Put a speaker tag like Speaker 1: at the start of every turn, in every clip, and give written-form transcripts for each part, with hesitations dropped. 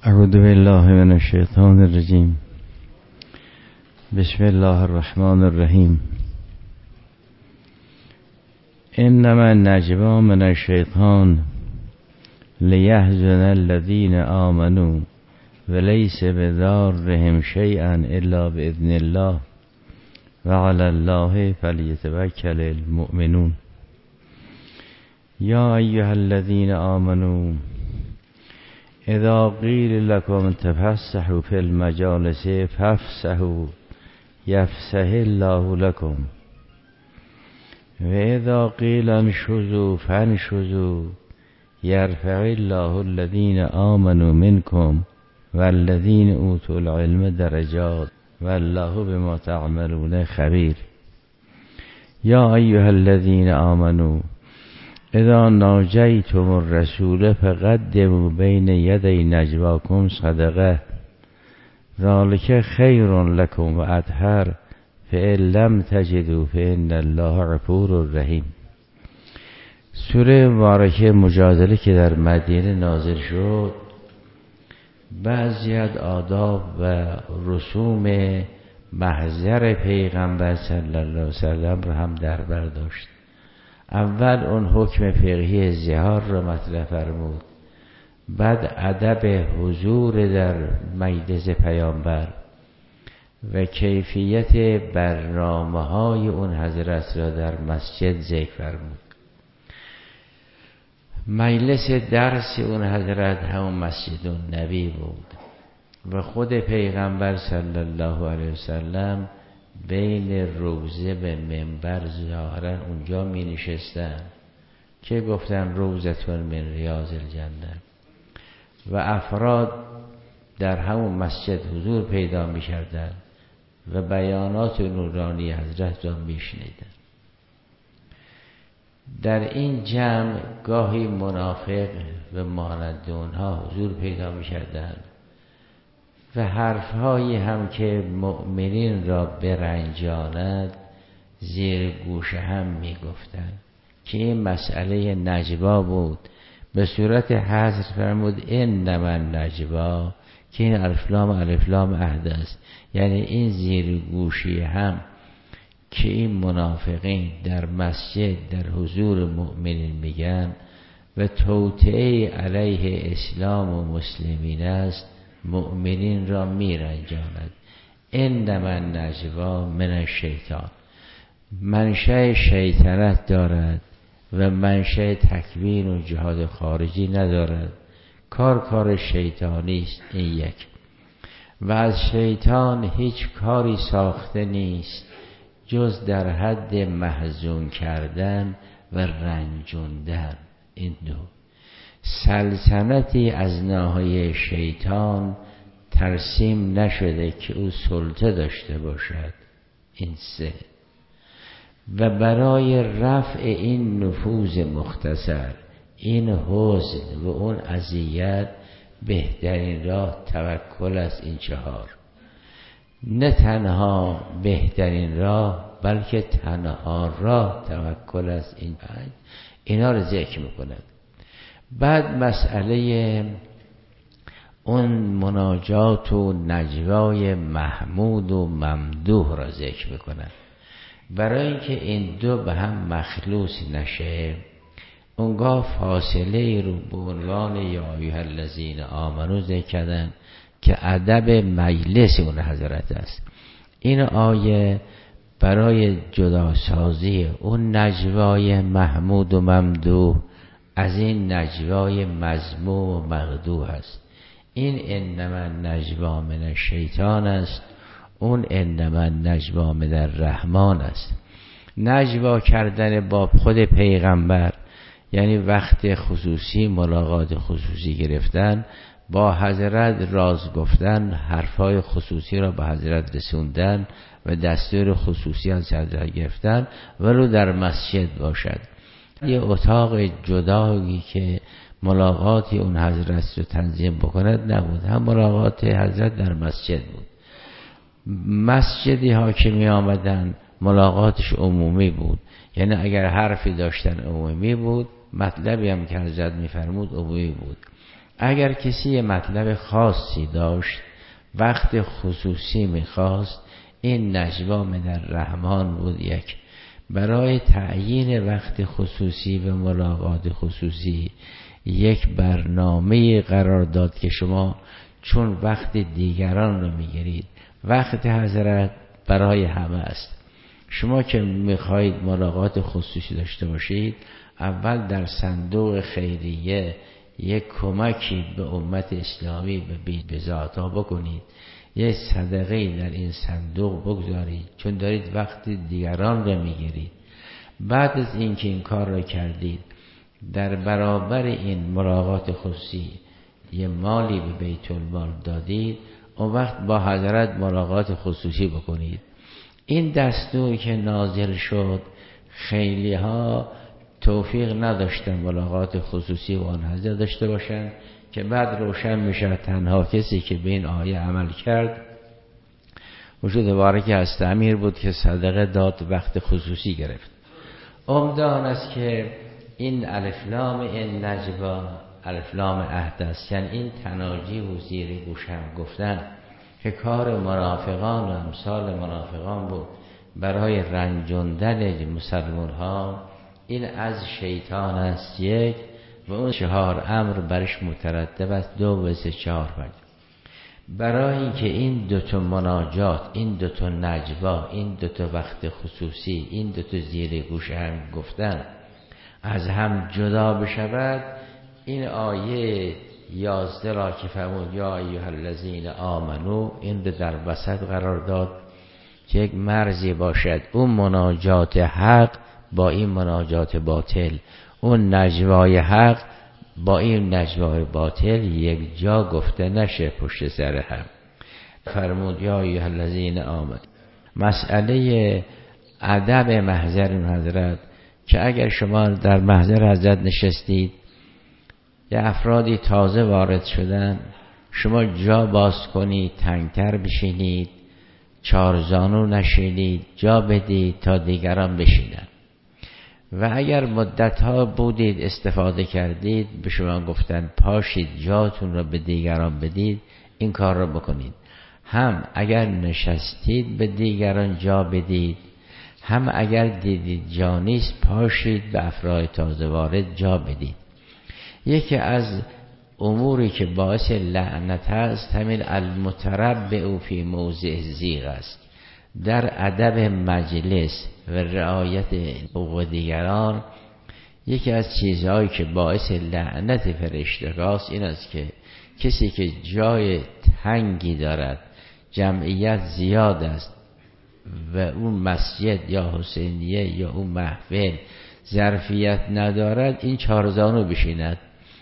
Speaker 1: اعوذ بالله من الشیطان الرجیم. بسم الله الرحمن الرحیم. انما النجوى من الشیطان لیحزن الذین آمنوا ولیس بضارهم شیئا الا باذن الله وعلى الله فلیتوکل المؤمنون. یا ایها الذین آمنوا اذا قیل لكم تفسحوا في المجالس فافسحوا یفسح الله لكم و اذا قیل انشزوا فانشزوا یرفع الله الذین آمنوا منكم والذین اوتوا العلم درجات والله بما تعملون خبیر. یا ایها الذین آمنوا اذا ناجیتم الرسول فقدموا بین یدی نجواکم صدقه ذلک خیر لکم و اطهر فإن لم تجدوا فإن الله غفور رحیم. سوره مبارکه مجادله که در مدینه نازل شد بعضی از آداب و رسوم محضر پیغمبر صلی الله علیه وسلم را هم در بر داشت. اول اون حکم فقهی ظهار را مطرح فرمود، بعد ادب حضور در مجلس پیامبر و کیفیت برنامه‌های اون حضرت را در مسجد ذکر فرمود. مجلس درس اون حضرت همون مسجد النبی بود و خود پیغمبر صلی الله علیه وسلم بین روضه به منبر ظاهرا اونجا می نشستن که گفتن روضتون من ریاض الجنه و افراد در همون مسجد حضور پیدا می کردن و بیانات نورانی حضرت را می شنیدن. در این جمع گاهی منافق و مانند اونها حضور پیدا می کردن و حرفهایی هم که مؤمنین را برنجاند زیر گوش هم می گفتن که این مسئله نجوا بود. به صورت حصر فرمود انما النجوا که این الف لام عهد است، یعنی این زیر گوشی هم که این منافقین در مسجد در حضور مؤمنین میگن و توطئه علیه اسلام و مسلمین است، مؤمنین را میرنجاند. انما النجوا من الشیطان، منشأ شیطنت دارد و منشأ تکوین و جهاد خارجی ندارد. کار شیطانی است این یک، و از شیطان هیچ کاری ساخته نیست جز در حد محزون کردن و رنجوندن. این دو سلطنتی از ناحیه شیطان ترسیم نشده که او سلطه داشته باشد. این سه. و برای رفع این نفوذ مختصر، این حزن و اون اذیت، بهترین راه توکل است. این چهار، نه تنها بهترین راه بلکه تنها راه توکل است. این پنج اینا رو ذکر میکنند. بعد مسئله اون مناجات و نجوای محمود و ممدوح را ذکر میکنند. برای اینکه این دو به هم مخلوط نشه، اونگاه فاصله رو به عنوان یا ایها الذین آمنو ذکر کردن که ادب مجلس اون حضرت است. این آیه برای جداسازی اون نجوای محمود و ممدوح از این نجوای مذموم و مقدوح است. این انما النجوا من الشیطان است، اون انما النجوا من الرحمن است. نجوا کردن با خود پیغمبر یعنی وقت خصوصی، ملاقات خصوصی گرفتن با حضرت، راز گفتن، حرفای خصوصی را به حضرت رسوندن و دستور خصوصی از حضرت گرفتن، ولو در مسجد باشد. یه اتاق جدایی که ملاقاتی اون حضرت رو تنظیم بکند نبود، هم ملاقات حضرت در مسجد بود. مسجدی ها که می آمدن ملاقاتش عمومی بود، یعنی اگر حرفی داشتن عمومی بود، مطلبی هم که حضرت می فرمود عمومی بود. اگر کسی یه مطلب خاصی داشت، وقت خصوصی میخواست، این نجوا من الرحمن بود. یک، برای تعیین وقت خصوصی و ملاقات خصوصی یک برنامه قرار داد که شما چون وقت دیگران رو میگیرید، وقت حضرت برای همه است. شما که میخواهید ملاقات خصوصی داشته باشید، اول در صندوق خیریه یک کمکی به امت اسلامی به ذاتها بکنید، یک صدقه در این صندوق بگذارید، چون دارید وقت دیگران رو میگیرید. بعد از اینکه این کار رو کردید، در برابر این ملاقات خصوصی یه مالی به بیت المال دادید، اون وقت با حضرت ملاقات خصوصی بکنید. این دستور که نازل شد، خیلی ها توفیق نداشتن ملاقات خصوصی با آن حضرت داشته باشن، که بعد روشن میشه تنها کسی که به این آیه عمل کرد وجود بارک هست امیر بود که صدقه داد، وقت خصوصی گرفت. عمده آن است که این الفلام این نجوا الفلام عهد است، یعنی این تناجی و زیر گوشم گفتن که کار منافقان و امثال منافقان بود برای رنجوندن مسلمان ها، این از شیطان است. یک، و اون 4 امر برش مترتب است، 2 و 3 4 5. برای اینکه این 2 مناجات، این 2 نجوا، این 2 وقت خصوصی، این 2 زیر گوش هم گفتن از هم جدا بشود، این آیه 11 را که فرمود یا ایها الذین آمنو، این رو در وسط قرار داد که یک مرزی باشد. اون مناجات حق با این مناجات باطل، اون نجوای حق با این نجوای باطل یک جا گفته نشه پشت سر هم. فرمود یا ایها الذین آمنو. مسئله ادب محضر حضرت که اگر شما در محضر حضرت نشستید، یه افرادی تازه وارد شدن، شما جا باز کنید، تنگتر بشینید، 4 زانو نشینید، جا بدید تا دیگران بشینن. و اگر مدتها بودید استفاده کردید، به شما گفتن پاشید جاتون رو به دیگران بدید، این کار رو بکنید. هم اگر نشستید به دیگران جا بدید، هم اگر دیدید جا نیست پاشید به افراد تازه وارد جا بدید. یکی از اموری که باعث لعنت است همین المتربع فی موضع زیغ است. در ادب مجلس و رعایت حقوق دیگران، یکی از چیزهایی که باعث لعنت فرشتگاست این است که کسی که جای تنگی دارد، جمعیت زیاد است و اون مسجد یا حسینیه یا اون محفل ظرفیت ندارد، این 4 زانو بشیند.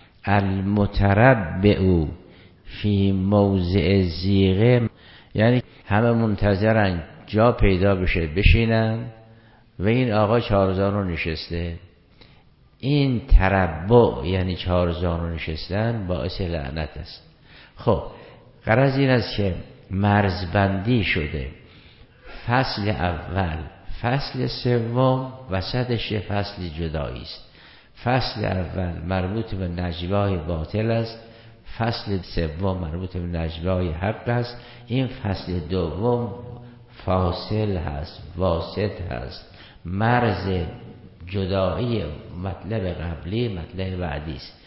Speaker 1: المتربع فی موضع زیغه، یعنی همه منتظرن جا پیدا بشه بشینن و این آقا 4 زانو نشسته. این تربع یعنی 4 زانو نشستن باعث لعنت است. خب غرض این است که مرزبندی شده، فصل اول، فصل سوم، وسطش فصل جدایی است. فصل اول مربوط به نجوای باطل است، فصل سوم مربوط به نجوای حق است، این فصل دوم فاصل هست، واسط هست، مرز جدایی مطلب قبلی مطلب بعدی است.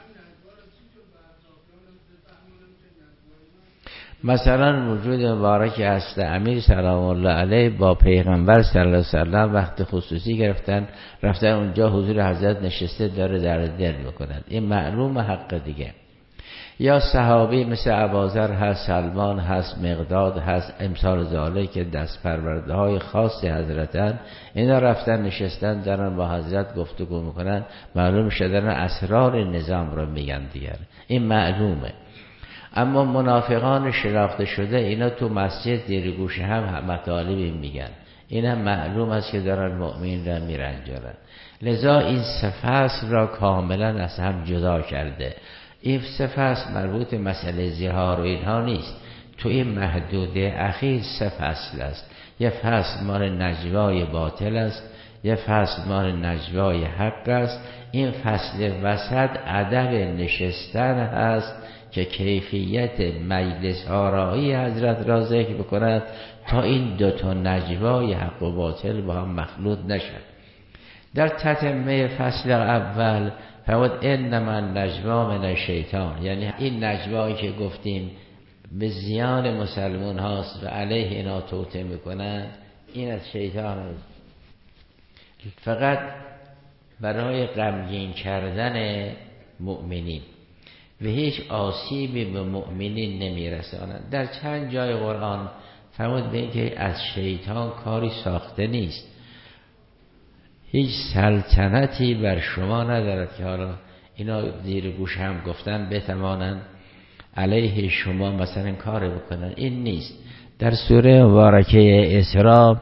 Speaker 1: مثلا وجود مبارک است امیر سلام الله علیه با پیغمبر صلی الله علیه وسلم وقت خصوصی گرفتن، رفتن اونجا حضور حضرت نشسته داره در دل میکنن، این معلوم حق دیگه. یا صحابی مثل ابوذر هست، سلمان هست، مقداد هست، امثال ذالک که دست پرورده های خاص حضرتن، اینا رفتن نشستن دارن با حضرت گفتگو میکنن، معلوم شدن اسرار نظام رو میگن دیگر، این معلومه. اما منافقان شناخته شده اینا تو مسجد دیر گوش هم مطالبی میگن، این هم معلوم است که دارن مؤمنین را میرنجارن. لذا این 3 فصل را کاملا از هم جدا کرده. این 3 فصل مربوط مسئله زهار و اینها نیست، تو این محدوده اخیر 3 فصل است. یه فصل مال نجوای باطل است، یه فصل مال نجوای حق است. این فصل وسط ادب نشستن هست که کیفیت مجلس آرایی حضرت را ذکر بکند تا این دوتا نجوای حق و باطل با هم مخلوط نشد. در تتمه فصل اول فرمود انما النجوا من الشیطان، یعنی این نجوایی که گفتیم به زیان مسلمان هاست و علیه اینا توطئه میکنند، این از شیطان است، فقط برای غمگین کردن مؤمنین و هیچ آسیبی به مؤمنین نمیرسانند. در چند جای قرآن فرمود به این که از شیطان کاری ساخته نیست، هیچ سلطنتی بر شما ندارد که حالا اینا زیر گوش هم گفتن بتوانند علیه شما مثلا کار بکنن، این نیست. در سوره مبارکه اسراء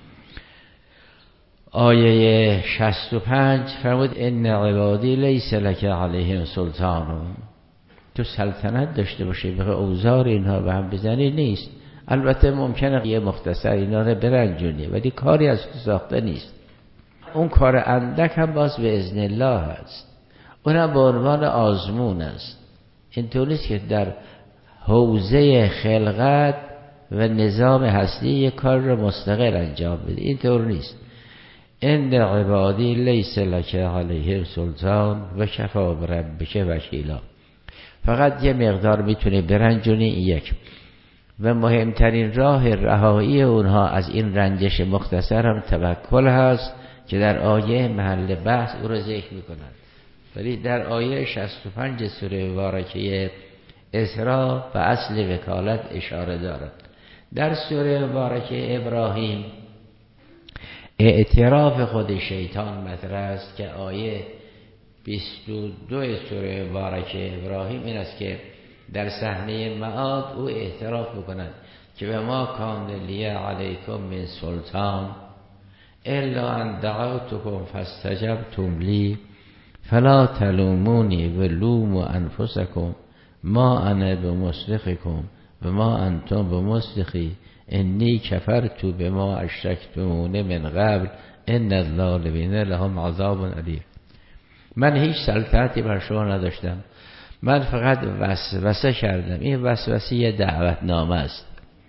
Speaker 1: آیه 65 فرمود ان عبادی لیس لک علیهم سلطان، تو سلطنت داشته باشی به اوزار اینها به هم بزنی نیست. البته ممکنه یه مختصر اینا رو برنجونی ولی کاری از تو ساخته نیست. اون کار اندک هم باز به اذن الله هست، اونم به عنوان آزمون است. اینطور نیست که در حوزه خلقت و نظام هستی یک کار رو مستقل انجام بده، اینطور نیست. ان عبادی لیس لک علیهم سلطان و کفی بربک وکیلا، فقط یه مقدار میتونه برنجونی، این یک. و مهمترین راه رهایی اونها از این رنجش مختصر هم توکل هست که در آیه محل بحث او را ذکر میکنند. ولی در آیه 65 سوره مبارکه اسراء و اصل وکالت اشاره دارد. در سوره مبارکه ابراهیم اعتراف خود شیطان مطرح است که آیه 22 سوره مبارکه ابراهیم این است که در صحنه معاد او اعتراف بکند که به ما کان لی علیکم من سلطان الا ان دعوتکم فاستجبتم لی فلا تلومونی و لوموا انفسکم ما انا بمصرخکم و ما انتم بمصرخی انی کفرت بما اشرکتمون من قبل ان الظالمین لهم عذاب علیم. من هیچ سلطنتی بر شما نداشتم، من فقط وسوسه کردم. این وسوسه یه دعوتنامه است.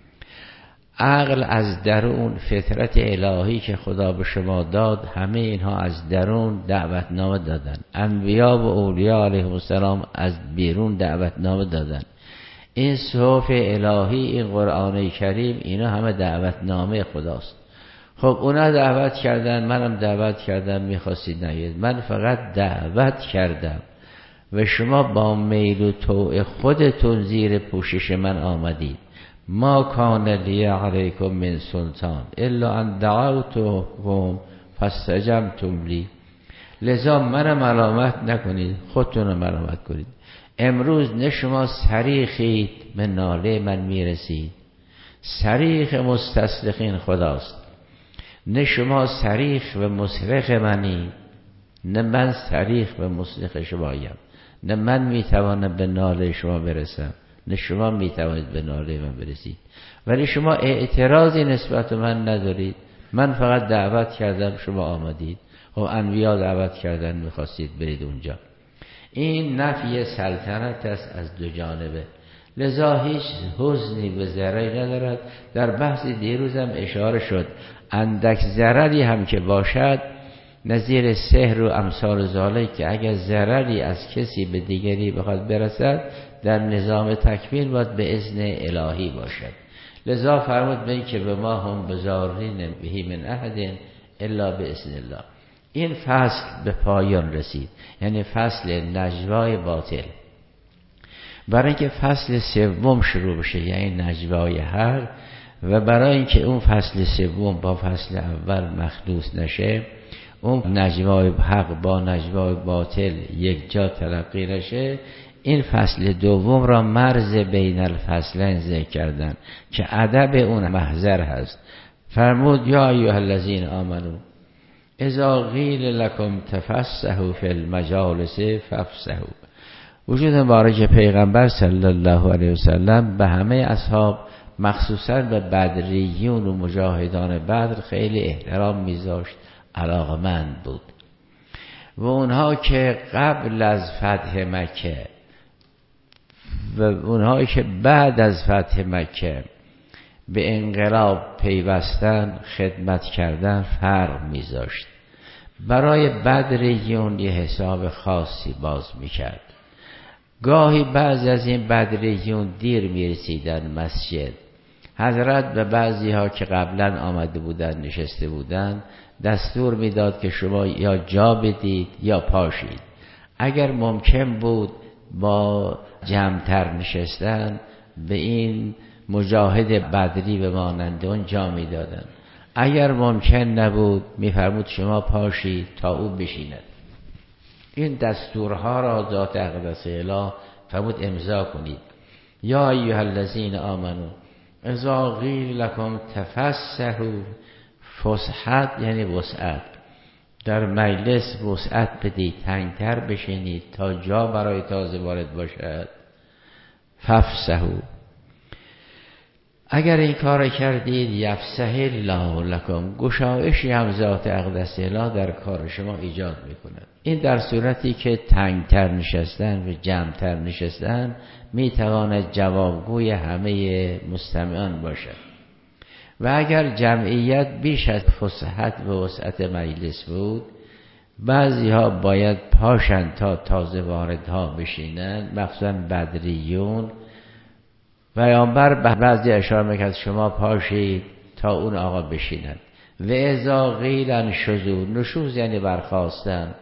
Speaker 1: عقل از درون، فطرت الهی که خدا به شما داد، همه اینها از درون دعوتنامه دادن. انبیا و اولیاء علیهم السلام از بیرون دعوتنامه دادن. این صحف الهی، این قرآن کریم، اینا همه دعوتنامه خداست. خب اونا دعوت کردن، منم دعوت کردم، میخواستید نگید، من فقط دعوت کردم و شما با میل و طوع خودتون زیر پوشش من آمدید. ما کان لی علیکم من سلطان الا ان دعوتکم فاستجبتم لی، لذا منم ملامت نکنید، خودتون ملامت کنید. امروز نه شما صریخید به ناله من میرسید، صریخ مستصرخین خداست، نه شما صریخ و مصرخ منی، نه من صریخ و مصرخ شمایم. نه من میتوانم به ناله شما برسم، نه شما میتوانید به ناله من برسید. ولی شما اعتراضی نسبت به من ندارید، من فقط دعوت کردم شما آمدید. خب انبیا دعوت کردن، میخواستید برید اونجا. این نفی سلطنت است از دو جانبه، لذا هیچ حزنی به ضرری ندارد. در بحث دیروزم اشاره شد اندک ضرری هم که باشد نظیر سحر و امثال ذالک، که اگر ضرری از کسی به دیگری بخواد برسد در نظام تکمیل باید به اذن الهی باشد. لذا فرمود به که به ما هم بزارین بهی من احد الا به اذن الله. این فصل به پایان رسید، یعنی فصل نجوای باطل. برای اینکه فصل سوم شروع بشه، یعنی نجوای حق، و برای اینکه اون فصل سوم با فصل اول مخلوط نشه، اون نجوای حق با نجوای باطل یک جا تلقی نشه، این فصل دوم را مرز بین الفصلین ذکر کردن که ادب اون محضر هست. فرمود یا ایها الذین آمنو اذا قیل لکم تفسحوا فی المجالس فافسحوا. وجود مبارک پیغمبر صلی الله علیه وسلم به همه اصحاب، مخصوصا به بدریون و مجاهدان بدر، خیلی احترام میذاشت، علاقمند بود. و اونها که قبل از فتح مکه و اونها که بعد از فتح مکه به انقلاب پیوستن، خدمت کردن، فرق میذاشت. برای بدریون یه حساب خاصی باز میکرد. گاهی بعضی از این بدریون دیر میرسیدن مسجد. حضرت به بعضی ها که قبلا آمده بودن نشسته بودن دستور میداد که شما یا جا بدید یا پاشید. اگر ممکن بود با جمع‌تر نشستن به این مجاهد بدری به مانند اون جا میدادن. اگر ممکن نبود میفرمود شما پاشید تا او بشیند. این دستورها را ذات اقدس اله فرمود امضا کنید. یا ایها الذین آمنو اذا قیل لکم تفسحوا، فسحت یعنی وسعت، در مجلس وسعت بدید، تنگتر بشینید تا جا برای تازه وارد باشد. فافسحوا، اگر این کار کردید یفسح الله لکم، گشایشی هم ذات اقدس اله در کار شما ایجاد میکند. این در صورتی که تنگتر نشستن و جمعتر نشستن میتواند جوابگوی همه مستمعان باشد. و اگر جمعیت بیش از فسحت و وسعت مجلس بود، بعضی ها باید پاشن تا تازه واردها بشینن، مخصوصا بدریون. پیامبر به بعضی اشاره میکرد شما پاشید تا اون آقا بشینند. و اذا قیل انشزوا، نشوز یعنی برخاستن.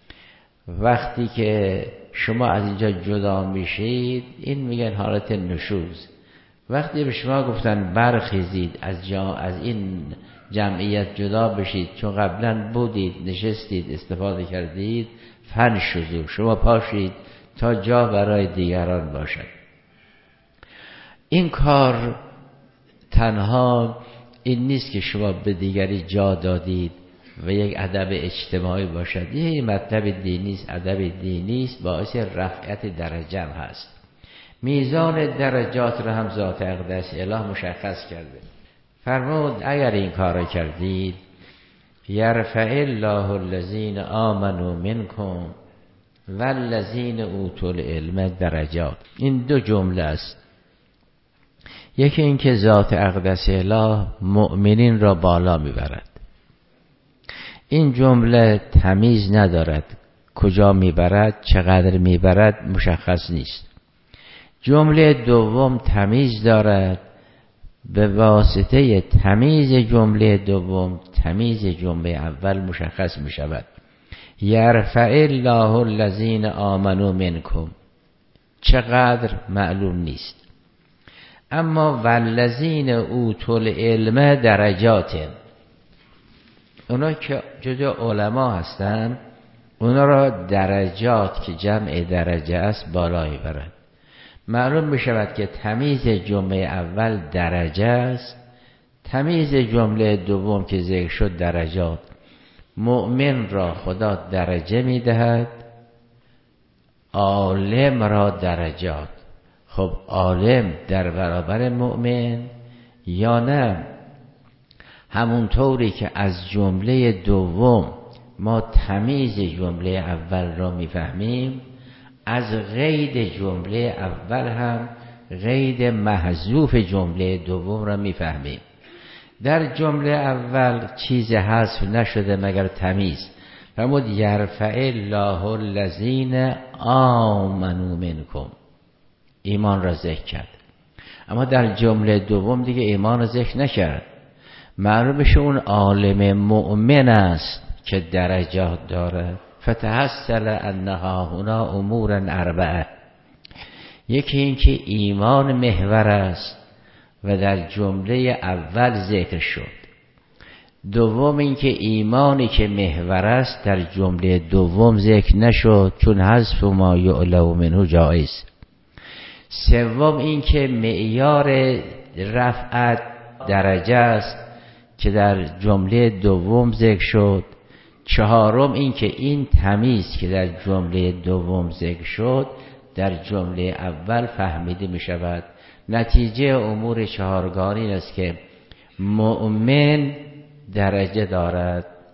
Speaker 1: وقتی که شما از اینجا جدا میشید، این میگن حالت نشوز. وقتی به شما گفتن برخیزید از این جمعیت جدا بشید، چون قبلا بودید نشستید استفاده کردید، فانشزوا، شما پاشید تا جا برای دیگران باشد. این کار تنها این نیست که شما به دیگری جا دادید و یک ادب اجتماعی باشد. یه مطلب دینی است، ادب دینی است، باعث رفعت درجه هست. میزان درجات را هم ذات اقدس اله مشخص کرده. فرمود اگر این کار کردید یرفع الله الذین آمنوا منکم والذین اوتوا العلم درجات. این دو جمله است. یکی این که ذات اقدس اله مؤمنین را بالا میبرد. این جمله تمیز ندارد، کجا میبرد، چقدر میبرد مشخص نیست. جمله دوم تمیز دارد، به واسطه تمیز جمله دوم تمیز جمله اول مشخص میشود. یرفع الله الذین آمنوا منکم، چقدر معلوم نیست. اما والذین اوتوا العلم درجات، اونا که جزء علما هستن اونا را درجات که جمع درجه است بالا میبرد. معلوم میشود که تمیز جمله اول درجه است، تمیز جمله دوم که ذکر شد درجات. مؤمن را خدا درجه میدهد، عالم را درجات. خب عالم در برابر مؤمن یا نه؟ همونطوری که از جمله دوم ما تمیز جمله اول را میفهمیم، از قید جمله اول هم قید محذوف جمله دوم را میفهمیم. در جمله اول چیز حذف نشده مگر تمیز. فرمود یرفع الله الذین آمنوا منکم، ایمان را ذکر کرد. اما در جمله دوم دیگه ایمان را ذکر نکرد. معلوم بشه اون عالم مؤمن است که درجات داره. فتحصل انها هنا امور اربعه. یکی این که ایمان محور است و در جمله اول ذکر شد. دوم این که ایمانی که محور است در جمله دوم ذکر نشد، چون حذف ما یعلم منه جایز. سوم این که معیار رفعت درجه است که در جمله دوم ذکر شد. چهارم این که این تمیز که در جمله دوم ذکر شد در جمله اول فهمیده می شود. نتیجه امور چهارگانه این است که مؤمن درجه دارد،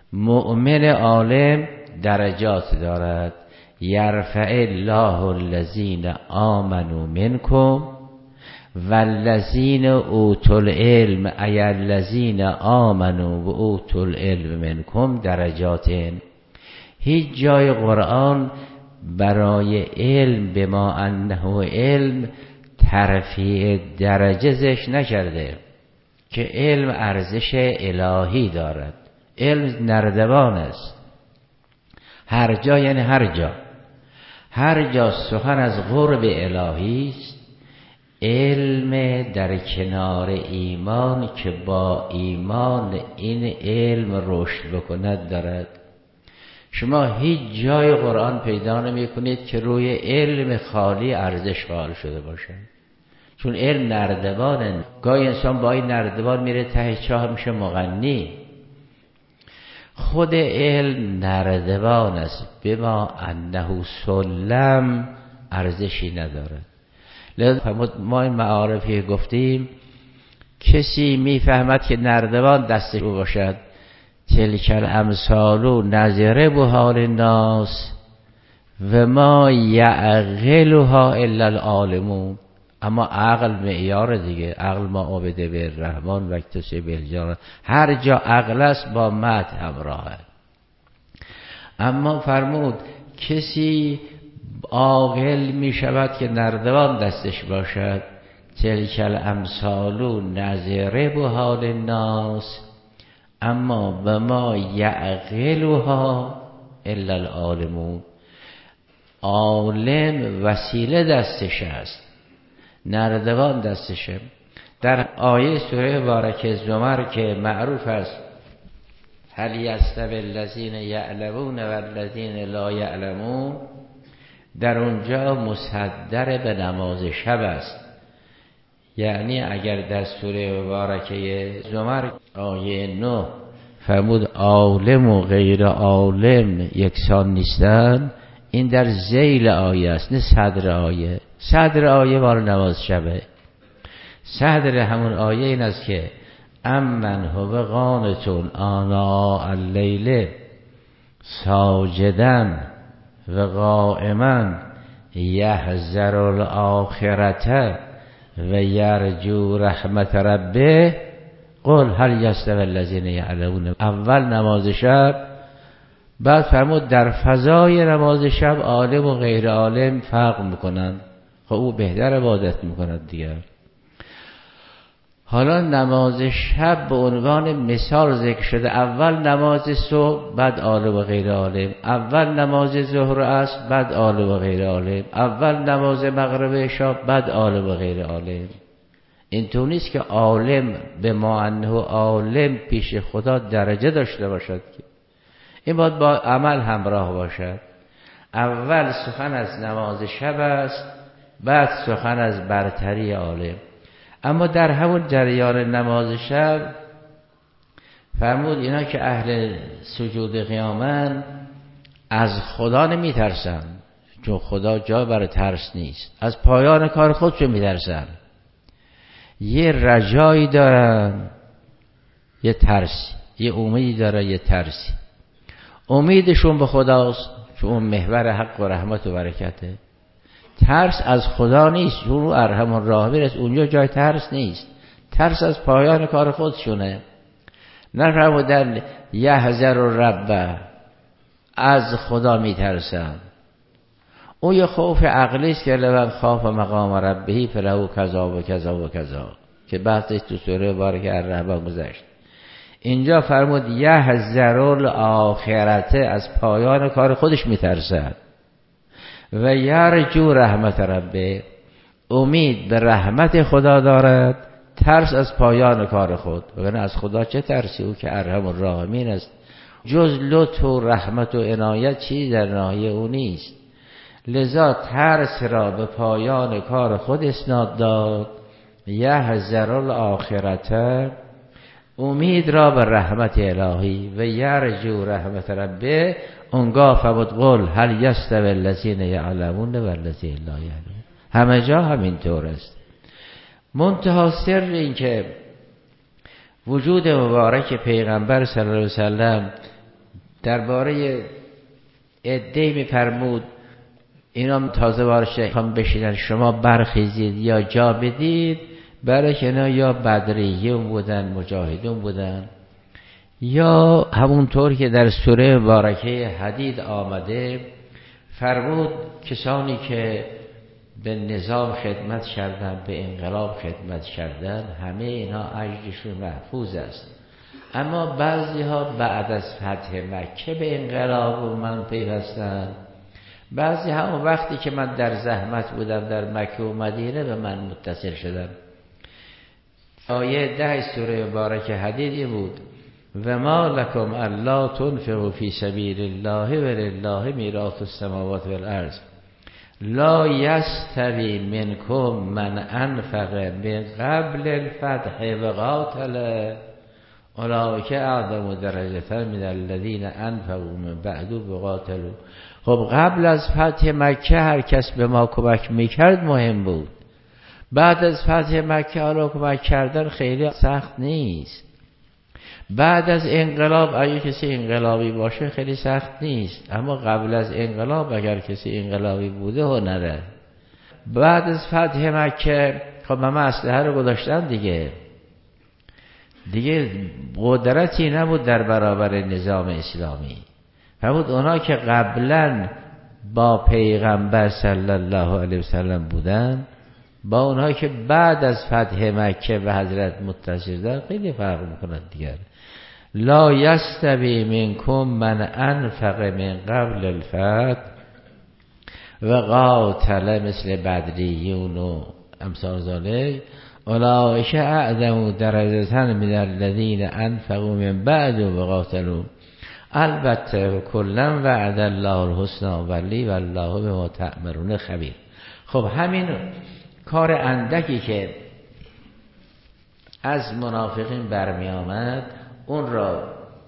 Speaker 1: مؤمن عالم درجات دارد. یرفع الله الذین آمنوا منکم والذین اوتوا العلم ای الذین آمنوا و اوتوا العلم منکم درجات. هیچ جای قرآن برای علم به ما انه علم ترفیع درجه ذکر نکرده که علم ارزش الهی دارد. علم نردبان است. هر جا یعنی هر جا سخن از قرب الهی است، علم در کنار ایمان که با ایمان این علم رشد بکند دارد. شما هیچ جای قرآن پیدا نمی کنید که روی علم خالی ارزش قائل شده باشد، چون علم نردبانه. گاهی انسان با این نردبان میره ته چاه میشه مغنی. خود علم نردبان است، بما انه سلم ارزشی ندارد. لذا ما این معارفی گفتیم کسی میفهمد که نردبان دستش باشد، تلک الامثال نظره به حال الناس و ما یعقلها الا العالمون. اما عقل معیار دیگه، عقل ما عابده به رحمان و اکتسب بالجان، هر جا عقل است با مدح همراهه. اما فرمود کسی عاقل می شود که نردبان دستش باشد، تلک الامثال نظره به حال الناس اما و ما یعقلها الا العالمون. عالم وسیله دستش است، نردبان دستشه. در آیه سوره مبارکه زمر که معروف است هل یستوی الذین یعلمون و الذین لا یعلمون، در اونجا مصدر به نماز شب است. یعنی اگر در سوره مبارکه زمر آیه 9 فرمود عالم و غیر عالم یکسان نیستن، این در ذیل آیه است نه صدر آیه. صدر آیه مال نماز شبه. صدر همون آیه این است که امن هو قانتون آناء اللیل ساجدا و قائما یحذر الاخرة و یرجو رحمت ربه قل هل یستوی الذین یعلمون. اول نماز شب، بعد فرمود در فضای نماز شب عالم و غیر عالم فرق میکنن. خب او بهتر عبادت میکند دیگر. حالا نماز شب به عنوان مثال ذکر شده. اول نماز صبح، بعد عالم و غیر عالم. اول نماز ظهر و عصر، بعد عالم و غیر عالم. اول نماز مغرب و عشاء، بعد عالم و غیر عالم. اینطور نیست که عالم به ما انه عالم پیش خدا درجه داشته باشد که این باید با عمل همراه باشد. اول سخن از نماز شب است، بعد سخن از برتری عالم. اما در همون جریان نماز شب فرمود اینا که اهل سجود قیامن از خدا نمی ترسن، چون خدا جا برای ترس نیست. از پایان کار خودشون می ترسن، یه رجایی دارن، یه ترسی، یه امیدی دارن، یه ترسی. امیدشون به خداست چون اون محور حق و رحمت و برکته. ترس از خدا نیست چون او ارحم الراحمین است، اونجا جای ترس نیست. ترس از پایان کار خودشونه. نفرمودن یحذر الرب، از خدا میترسن. اون یه خوف عقلی است که لمن خاف مقام ربه فله کذا و کذا و کذا که بحثش تو سوره مبارکه الرحمن گذشت. اینجا فرمود یحذر الاخرته، از پایان کار خودش میترسد. و یرجو رحمت ربه، امید به رحمت خدا دارد، ترس از پایان کار خود. وگرنه از خدا چه ترسی؟ او که ارحم الراحمین است. جز لطف و رحمت و عنایت چیزی در ناحیه او نیست. لذا ترس را به پایان کار خود اسناد داد. یحذر الاخرته، امید را به رحمت الهی. و یرجو رحمت ربه، اونگاه فرمود قل هل یستوی الذین یعلمون و الذین لا یعلمون. همه جا همینطور است. منتها سر این که وجود مبارک پیغمبر صلی الله علیه و سلم درباره عده‌ای می‌فرمود اینا تازه وارد میخوام بشینن، شما برخیزید یا جا بدید، برای که اینا یا بدریون بودن، مجاهدون بودن، یا همونطور که در سوره مبارکه حدید آمده فرمود کسانی که به نظام خدمت کردن، به انقلاب خدمت کردن، همه اینا اجرشون محفوظ است. اما بعضی ها بعد از فتح مکه به انقلاب من پیوستن، بعضی ها اون وقتی که من در زحمت بودم در مکه و مدینه به من متصل شدن. آیه 10 سوره مبارکه حدیدی بود و ما لکم الا تنفقوا فی سبیل الله ولله میراث السماوات والارض لا یستوی منکم من انفق من قبل الفتح و قاتل اولئک اعظم درجة من الذین انفقوا من بعد و قاتلوا. خب قبل از فتح مکه هر کس به ما کمک میکرد مهم بود. بعد از فتح مکه حالا کمک کردن خیلی سخت نیست. بعد از انقلاب اگه کسی انقلابی باشه خیلی سخت نیست، اما قبل از انقلاب اگر کسی انقلابی بوده هنره. بعد از فتح مکه خب همه اسلحه رو گذاشتن دیگه قدرتی نبود در برابر نظام اسلامی. فرمود اونا که قبلا با پیغمبر صلی الله علیه وسلم بودن با اونها که بعد از فتح مکه به حضرت متصل شدن خیلی فرق میکنند دیگر. لا یستوی منکم من انفق من قبل الفتح و قاتل مثل بدریون و امثال ذالک اولئک اعظم درجة من الذین انفقوا من بعد و قاتلوا البته کلا وعد الله الحسنی ولی والله بما تعملون خبیر. خب همین کار اندکی که از منافقین برمی آمد اون را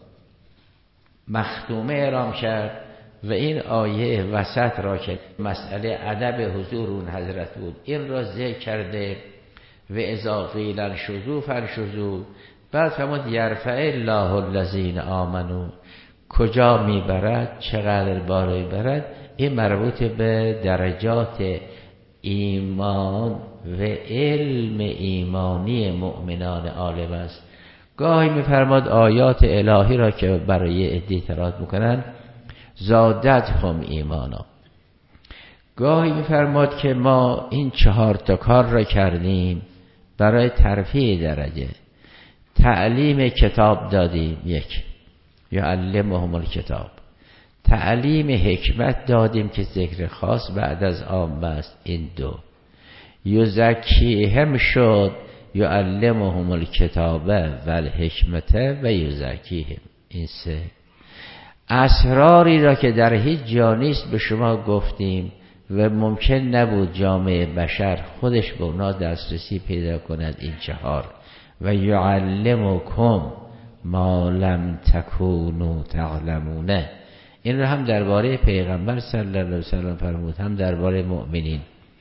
Speaker 1: مختومه اعلام کرد و این آیه وسط را که مسئله ادب حضور اون حضرت بود این را ذکر کرده و اذا قیل انشزوا فانشزوا. بعد فرمود یرفع الله الذین آمنوا، کجا میبرد، چقدر بالا میبرد، این مربوط به درجات ایمان و علم ایمانی مؤمنان عالم است. گاهی میفرماد آیات الهی را که برای عده تلاوت میکنن زادتهم ایمانا. گاهی میفرماد که ما این 4 کار را کردیم برای ترفیع درجه. تعلیم کتاب دادیم، 1 یعلمهم الکتاب. تعلیم حکمت دادیم که ذکر خاص بعد از عام است، این 2. یزکیهم شد یعلمهم الکتاب و الحکمت و یزکیهم، این 3. اسراری را که در هیچ جا نیست به شما گفتیم و ممکن نبود جامعه بشر خودش به اونا دسترسی پیدا کند، این 4. و یعلمکم ما لم تکونوا تعلمون. این را هم درباره پیغمبر صلی الله علیه وسلم فرمود، هم درباره مؤمنین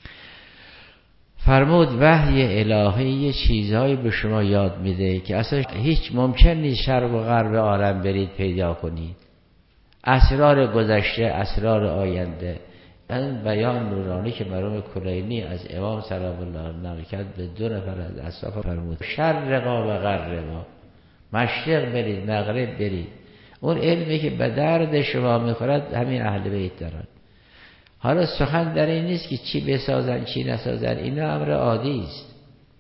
Speaker 1: فرمود. وحی الهی یه چیزهایی به شما یاد میده که اصلا هیچ ممکن نیست شرق و غرب عالم برید پیدا کنید. اسرار گذشته، اسرار آینده. این بیان نورانی که مرحوم کلینی از امام سلام الله نقل کرد به 2 نفر از اصحاب فرمود شرقا و غربا، مشرق برید مغرب برید. اون علمی که به درد شما میخورد همین اهل بیت دارن. حالا سخن در این نیست که چی بسازن چی نسازن، این امر عادی است.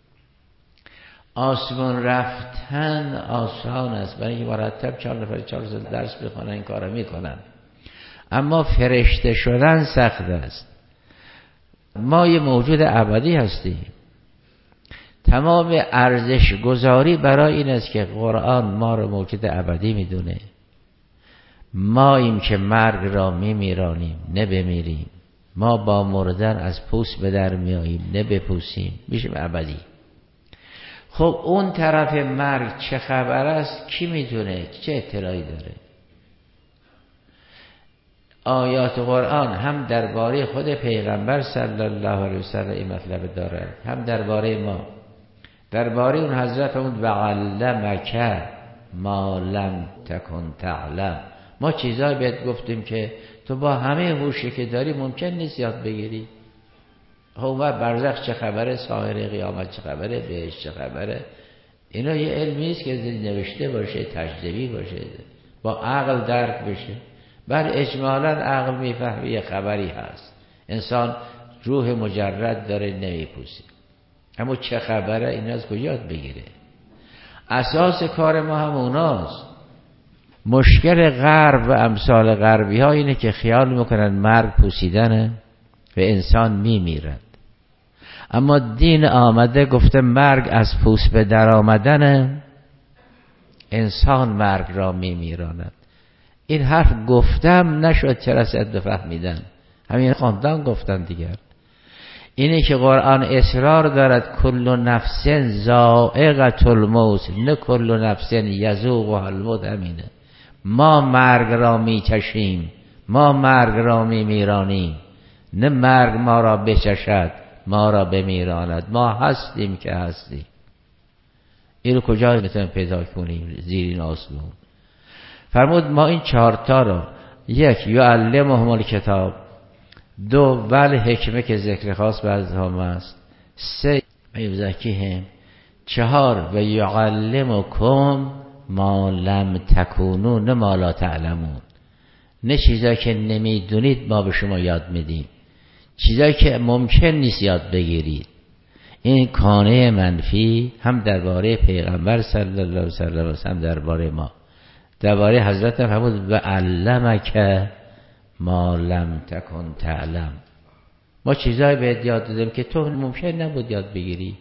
Speaker 1: آسمان رفتن آسان است، برای اینکه مرتب 4 نفر 4 سال درس بخونن این کارو میکنن، اما فرشته شدن سخت است. ما یه موجود ابدی هستیم. تمام ارزش گذاری برای این است که قرآن ما رو موجود ابدی میدونه. ما ایم که مرگ را میمیرانیم نه بمیریم. ما با مردن از پوست به در میاییم نه بپوسیم، میشیم ابدی. خب اون طرف مرگ چه خبر است کی میدونه، چه اطلاعی داره؟ آیات قرآن هم درباره خود پیغمبر صلی الله علیه وسلم این مطلب داره، هم درباره ما. درباره اون حضرت فرمود و علمک ما لم تکن تعلم ما چیزایی بهت گفتیم که تو با همه هوشی که داری ممکن نیست یاد بگیری. و برزخ چه خبره، ساحر قیامت چه خبره، بهشت چه خبره، اینا یه علمی است که نوشته باشه، تجربی باشه، با عقل درک بشه. بر اجمالا عقل میفهمه یه خبری هست، انسان روح مجرد داره نمیپوسه، اما چه خبره این از کجا یاد بگیره؟ اساس کار ما هم اوناست. مشکل غرب و امثال غربی ها اینه که خیال میکنن مرگ پوسیدنه و انسان میمیرد، اما دین آمده گفته مرگ از پوست به در آمدنه، انسان مرگ را میمیراند. این حرف گفتم نشد، چرا صد فهمیدن؟ همین خواندن گفتن دیگر. اینه که قرآن اصرار دارد کل نفس ذائقة الموت، نه کل نفس یذوقها الموت. همینه، ما مرگ را میچشیم، ما مرگ را میمیرانیم، نه مرگ ما را بچشد ما را بمیراند. ما هستیم که هستیم. این رو کجا میتونیم پیدا کنیم؟ زیر این آسمون. فرمود ما این 4 تا رو، 1 یعلمهم الکتاب، 2 ول حکمه که ذکر خاص بعض هم است، 3 یزکیهم، 4 و یعلمکم ما لم تکونوا، نه ما لا تعلمون، نه چیزایی که نمیدونید ما به شما یاد میدیم، چیزایی که ممکن نیست یاد بگیرید. این کانه منفی هم درباره پیغمبر صلی الله علیه و سلم، درباره ما، درباره حضرت فرمود و علمک ما لم تکن تعلم. ما چیزایی بهت یاد دادیم که تو ممکن نبود یاد بگیری،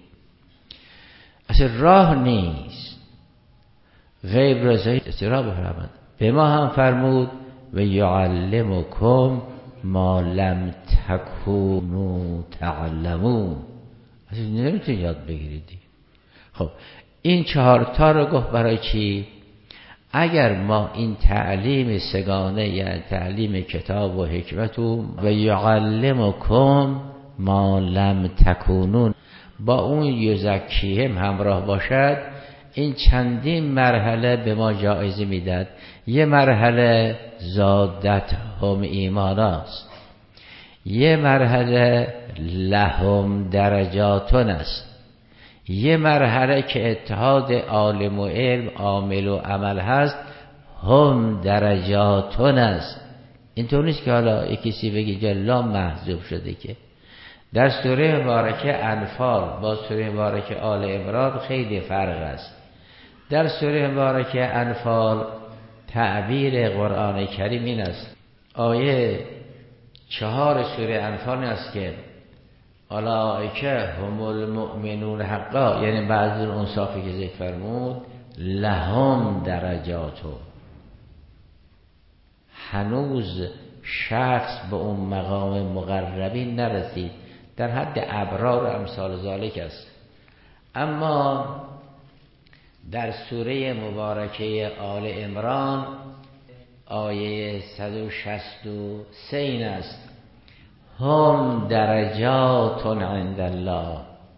Speaker 1: اصلا راه نیست. غیب رضایی را بفرمد. به ما هم فرمود و یعلمکم ما لم تکونوا تعلمون، اصلا نمیتونی یاد بگیریدی. خب این 4 تا رو گفت برای چی؟ اگر ما این تعلیم سگانه، یعنی تعلیم کتاب و حکمت و یعلمکم ما لم تکونون، با اون یزکیهم همراه باشد، این چندین مرحله به ما جایزه میداد. یه مرحله زادت هم ایمان است، یه مرحله لهم درجاتون است، یه مرحله که اتحاد عالم و علم، عامل و عمل هست، هم درجاتون است. اینطور نیست که حالا کسی بگی جلا محذوب شده. که در سوره مبارکه انفال با سوره مبارکه آل عمران خیلی فرق است. در سوره مبارکه انفال تعبیر قرآن کریم این است، آیه 4 سوره انفال است که اولئک هم المؤمنون حقا، یعنی بعضی اون اوصافی که ذکر فرمود، لهم درجاتو. هنوز شخص به اون مقام مقربین نرسید، در حد ابرار و امثال ذالک است. اما در سوره مبارکه آل عمران آیه 163 این است، هم درجات عند الله.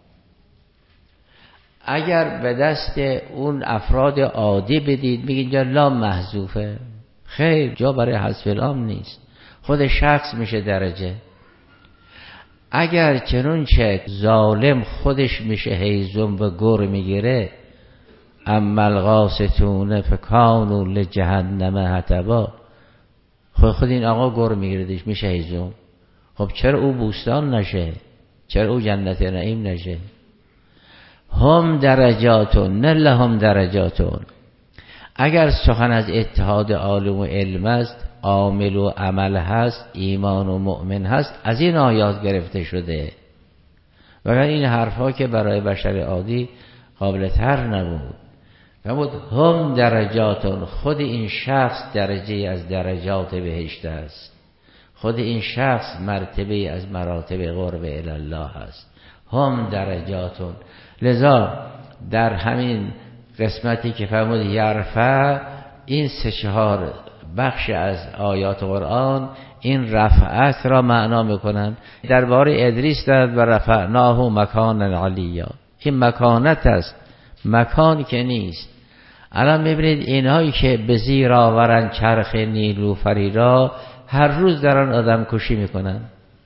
Speaker 1: اگر به دست اون افراد عادی بدید، میگین جا لام محذوفه، خیر، جا برای حذف لام نیست، خود شخص میشه درجه. اگر چنون چه ظالم خودش میشه هیزم و گر میگیره، اما القاسطون فکانوا لجهنم حطبا، خود این آقا گر میگیردش میشه هیزم. خب چرا او بوستان نشه؟ چرا او جنت نعیم نشه؟ هم درجاتون، نه لهم درجاتون. اگر سخن از اتحاد عالم و علم است، عامل و عمل هست، ایمان و مؤمن هست، از این آیات گرفته شده. وگرنه این حرفا که برای بشر عادی قابل تر نبود. فرمود هم درجاتون، خود این شخص درجه از درجات بهشت است، خود این شخص مرتبه از مراتب قرب الی الله است. هم درجاتون. لذا در همین قسمتی که فرمود یرفع، این 3-4 بخش از آیات قرآن این رفعت را معنا میکنند. درباره ادریس دارد و رفعناه مکانا علیا، این مکانت است، مکان که نیست. الان میبینید اینهایی که به زیر آورن چرخ نیلوفری را هر روز دارن آدم کشی میکنن،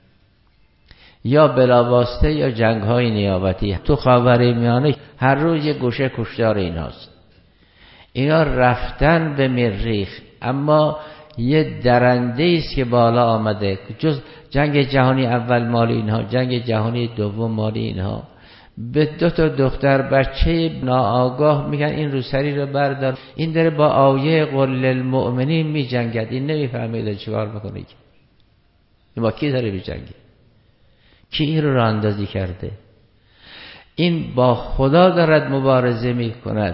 Speaker 1: یا بلاواسطه یا جنگ های نیابتی. تو خاورمیانه هر روز یه گوشه کشتار ایناست. اینا رفتن به مریخ، اما یه درنده است که بالا آمده. جز جنگ جهانی اول مال اینها، جنگ جهانی دوم مال اینها. به 2 تا دختر بچه ناآگاه میگن این روسری رو بردار. این داره با آیه قل للمؤمنین می جنگد. این نمیفهمیده چیکار میکنه. این با کی داره میجنگه؟ کی این رو اندازی کرده؟ این با خدا دارد مبارزه میکند.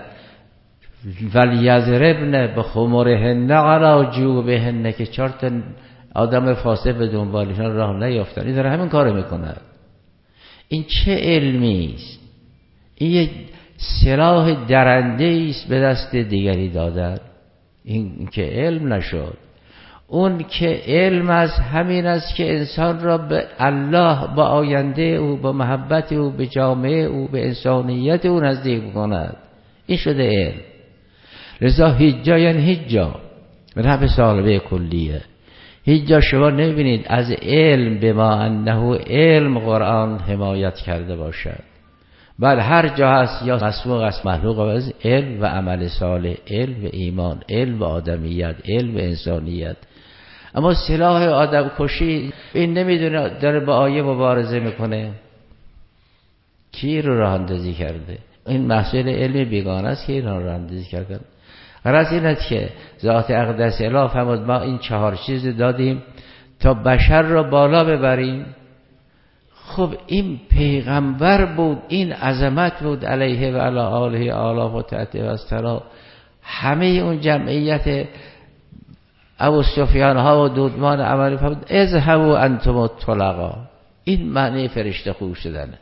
Speaker 1: ولیضربن بخمرهن علی جیوبهن، که 4 تا آدم فاسق به دنبالشان راه نیافتن. این داره همین کارو میکنه. این چه علمی است؟ این یک سلاح درنده است به دست دیگری دادن. این که علم نشد. اون که علم از همین است که انسان را به الله، با آینده او، با محبت او، به جامعه او، به انسانیت او نزدیک کند. این شده علم. لذا هیجا یعنی هیجا رب سالبه کلیه. هیجا شما نمیبینید از علم به ما انه علم قرآن حمایت کرده باشد. بل هر جا هست یا مسبوق است مخلوق از علم و عمل صالح، علم و ایمان، علم و آدمیت، علم و انسانیت. اما سلاح آدم کشی این نمیدونه داره با آیه مبارزه میکنه. کی رو راه اندازی کرده؟ این مسئله علم بیگانه است که اینا رو راه اندازی کردن. غرض این است که ذات اقدس اله فرمود ما این 4 چیز دادیم تا بشر را بالا ببریم. خب این پیغمبر بود، این عظمت بود علیه و علی آله آلاف و تعتی و استرا. همه اون جمعیت ابو سفیان ها و دودمان عملی فرمود اذهبوا انتم الطلقا. این معنی فرشته خوب شدنه.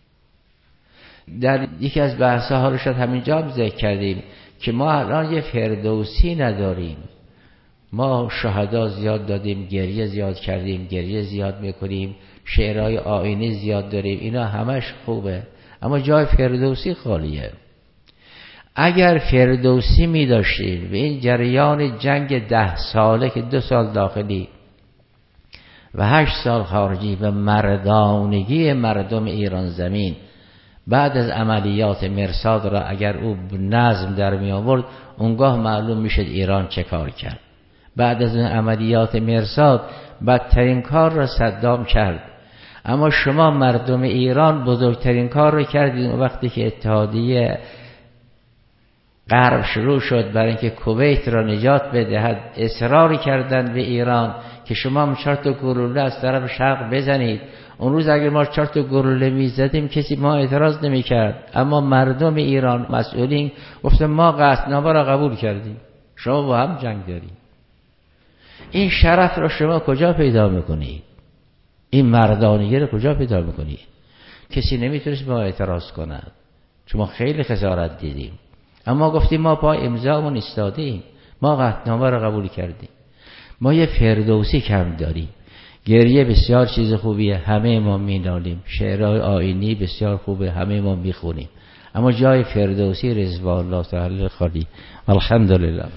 Speaker 1: در یکی از بحث‌ها رو شاید همینجا هم ذکر کردیم که ما الان یه فردوسی نداریم. ما شهدا زیاد دادیم، گریه زیاد کردیم، گریه زیاد میکنیم، شعرهای آیینی زیاد داریم، اینا همش خوبه، اما جای فردوسی خالیه. اگر فردوسی می داشتیم و این جریان جنگ 10 ساله که 2 سال داخلی و 8 سال خارجی و مردانگی مردم ایران زمین بعد از عملیات مرصاد را اگر او نظم در می آورد، اونگاه معلوم میشد ایران چه کار کرد. بعد از اون عملیات مرصاد بدترین کار را صدام کرد، اما شما مردم ایران بزرگترین کار را کردید. وقتی که اتحادیه غرب شروع شد برای اینکه کویت را نجات بدهد، اصرار کردند به ایران که شما هم 4 تا گلوله از طرف شرق بزنید. اون روز اگر ما 4 تا گلوله میزدیم کسی ما اعتراض نمیکرد، اما مردم ایران مسئولین گفتن ما قطعنامه را قبول کردیم، شما با هم جنگ دارید. این شرف را شما کجا پیدا میکنید؟ این مردانگی را کجا پیدا میکنید؟ کسی نمیتونست با اعتراض کند، چون خیلی خسارت دیدیم، اما گفتیم ما پا امضامون ایستادیم، ما قطعنامه را قبول کردیم. ما یه فردوسی کم داریم. گریه بسیار چیز خوبیه، همه ما مینالیم، شعرهای آیینی بسیار خوبه، همه ما میخونیم، اما جای فردوسی رضوان الله تعالی خالی. الحمدلله.